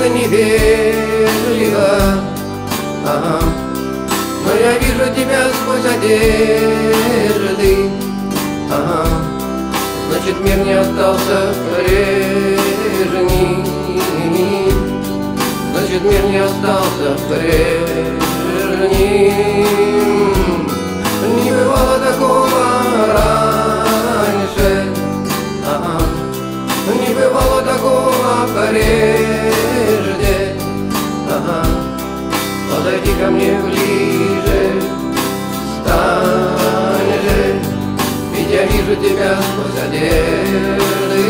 немного невежливо, ага. Но я вижу тебя сквозь одежды, ага. Значит, мир не остался прежним. Значит, мир не остался прежним. Не бывало такого раньше, ага. Не бывало такого прежде, ага. Подойди ко мне ближе, стань же, ведь я вижу тебя сквозь одежды.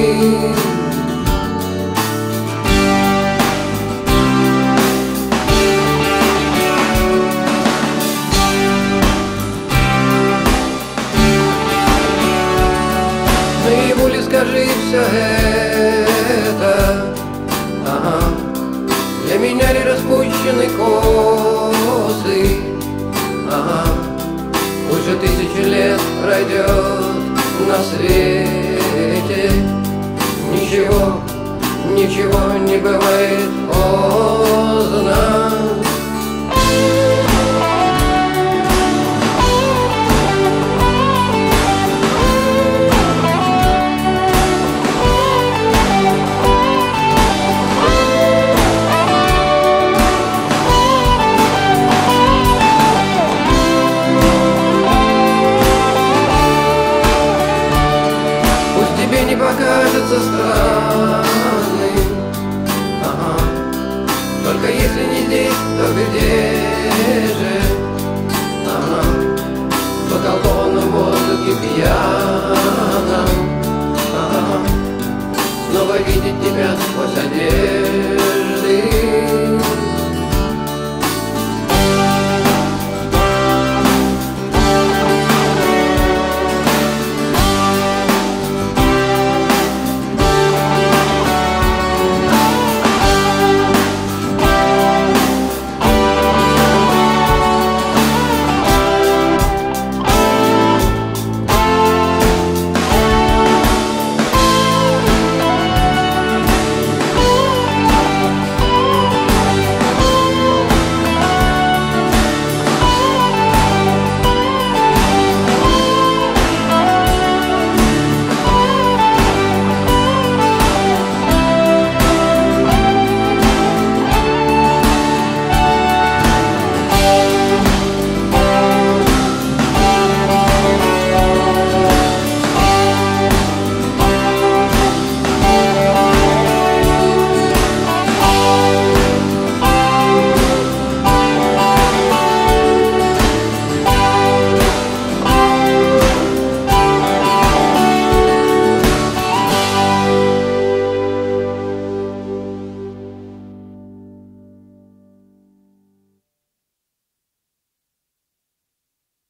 Наяву ли скажи все это, ага. Для меня ли распущены косы, ага. Уже 1000 лет пройдет на свете. Ничего, ничего не бывает поздно.